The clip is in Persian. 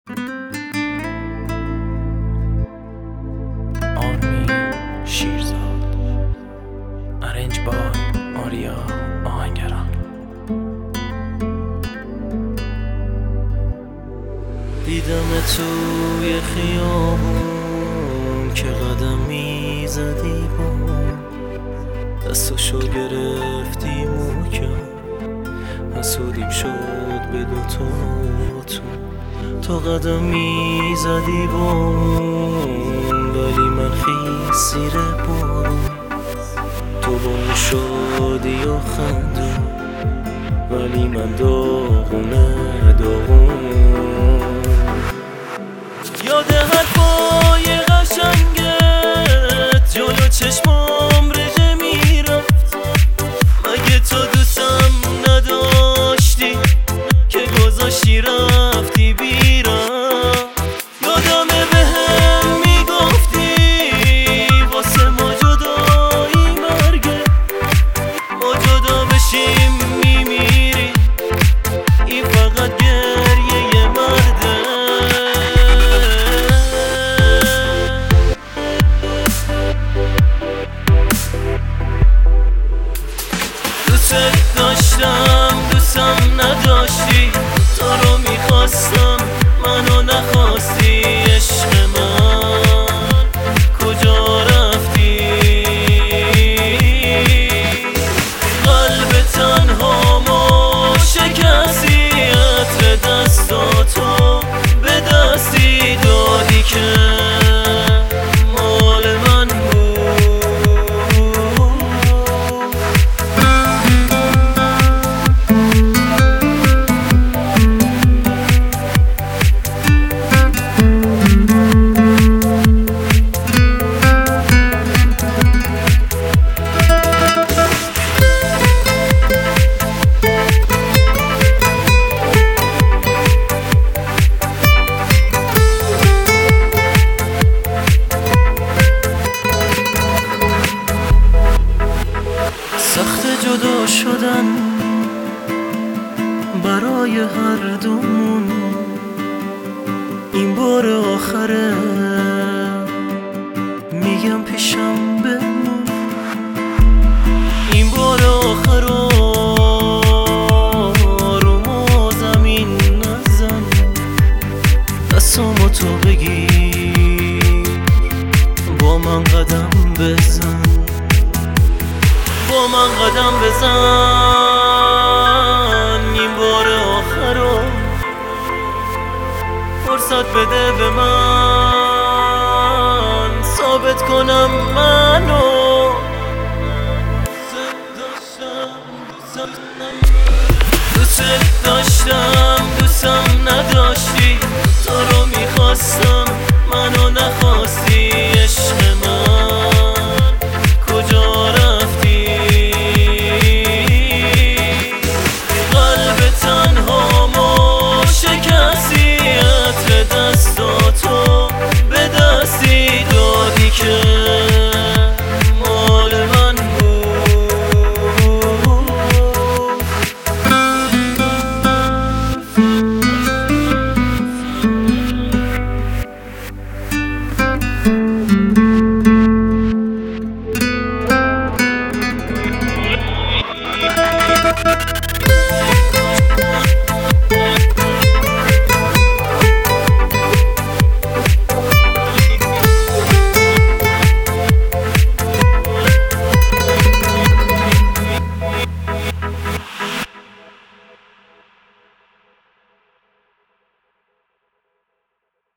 آرمین شیرزاد، ارنج بای آریا آهنگران. دیدم توی خیابون که قدم میزدی با دستاشو گرفتی محکم، حسودیم شد به دوتاتون. تو قدم میزدی با ولی من خیس زیر بارون. تو با اون شادی و خندون ولی من داغونه داغون. یاد حرفای قشنگت جلو چشمام رژه میرفت. مگه تو دوستم نداشتی که گذاشتی رفتی بیرم؟ یادمه بهم میگفتی واسه ما جدایی مرگه، ما جدا بشیم میمیری، این فقط گریه مرده. دوست داشتم دوستم نداشتی، تو رو میخواستم منو نخواستی. عشق من کجا رفتی؟ قلب تنهامو شکستی، عطر دستاتو به دستی دادی که مال من بود. سخت جدا شدن برای هر دومون، این بار آخره میگم پیشم بمون. این بار آخر رو ما زمین نزن، دستامو تو بگیر با من قدم بزن، با من قدم بزن. این بار آخر رو فرصت بده به من، ثابت کنم منو. دوست داشتم